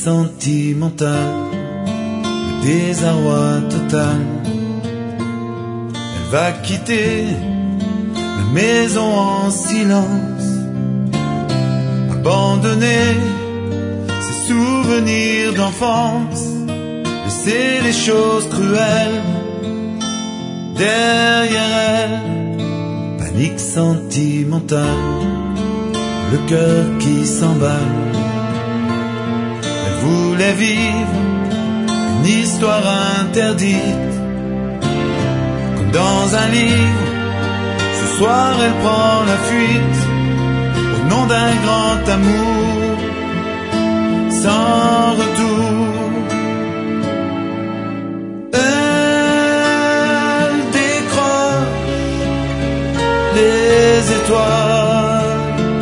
sentimentale, le désarroi total. Elle va quitter la maison en silence, abandonner ses souvenirs d'enfance, laisser les choses cruelles derrière elle. Panique sentimentale, le cœur qui s'emballe. Elle voulait vivre une histoire interdite, comme dans un livre. Ce soir elle prend la fuite au nom d'un grand amour sans retour. Elle décroche les étoiles,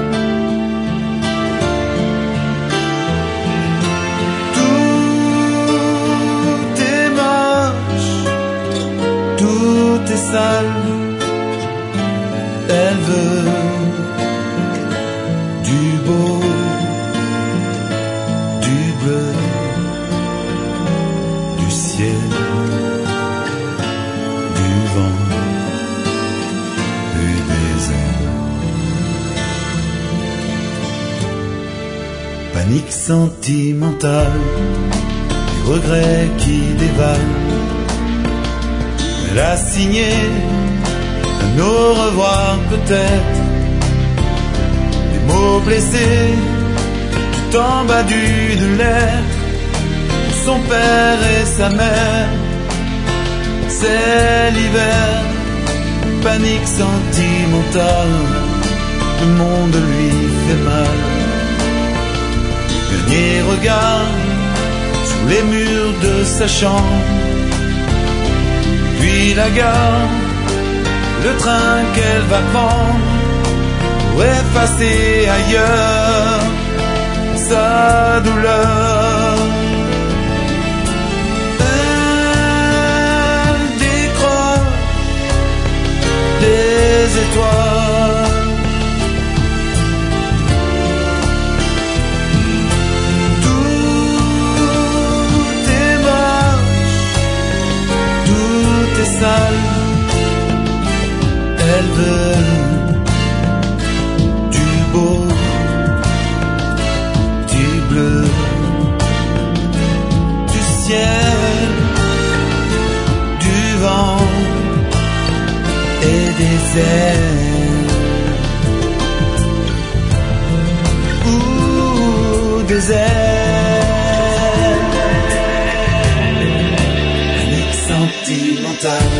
tout est moche, tout est sale. Elle veut du beau, du bleu, du ciel, du vent, du désert. Panique sentimentale, des regrets qui dévalent. Elle a signé un au revoir peut-être, des mots blessés tout en bas d'une lettre pour son père et sa mère. C'est l'hiver, panique sentimentale, le monde lui fait mal. Dernier regard sur les murs de sa chambre, puis la gare, le train qu'elle va prendre pour effacer ailleurs sa douleur. Elle décroche les étoiles, tout est moche, tout est sale. Elle veut du beau, du bleu, du ciel, du vent et des ailes. Ou des ailes. Panique sentimentale,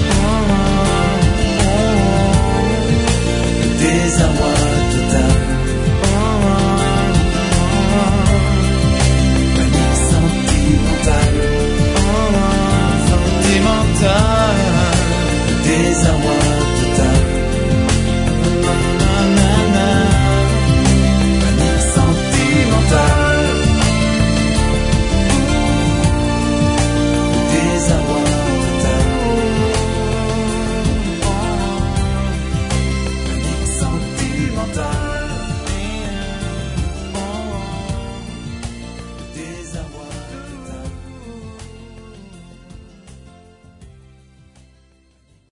désarroi total. Panique sentimentale, sentimentale, désarroi